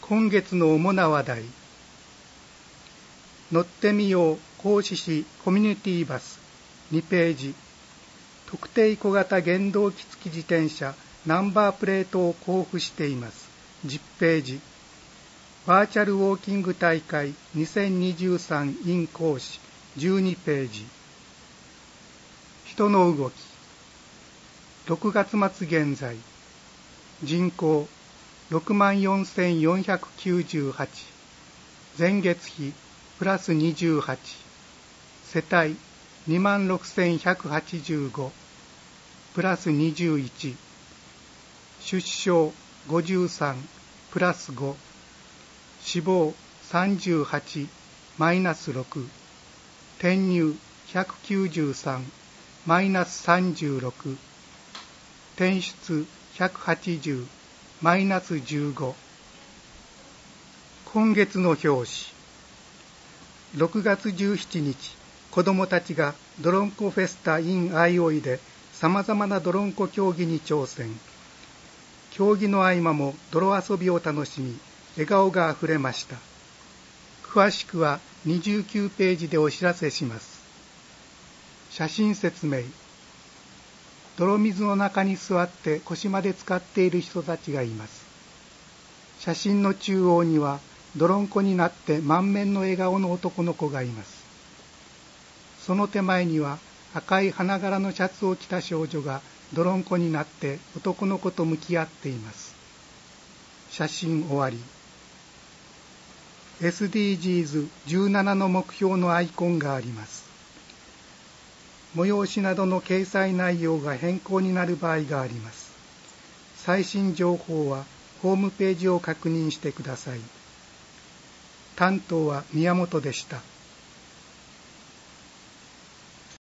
今月の主な話題。乗ってみよう合志市コミュニティバス2ページ。特定小型原動機付き自転車ナンバープレートを交付しています10ページ。バーチャルウォーキング大会2023 in 講師12ページ。人の動き。6月末現在人口64,498、前月比プラス28、世帯26,185、プラス21、出生53、プラス5、死亡38、マイナス6、転入193、マイナス36、転出180、マイナス15。今月の表紙。6月17日、子どもたちがどろんこフェスタ in あいおいでさまざまなどろんこ競技に挑戦。競技の合間も泥遊びを楽しみ、笑顔があふれました。詳しくは29ページでお知らせします。写真説明。泥水の中に座って腰まで浸かっている人たちがいます。写真の中央には泥んこになって満面の笑顔の男の子がいます。その手前には赤い花柄のシャツを着た少女が泥んこになって男の子と向き合っています。写真終わり。SDGs17 の目標のアイコンがあります。催しなどの掲載内容が変更になる場合があります。最新情報はホームページを確認してください。担当は宮本でした。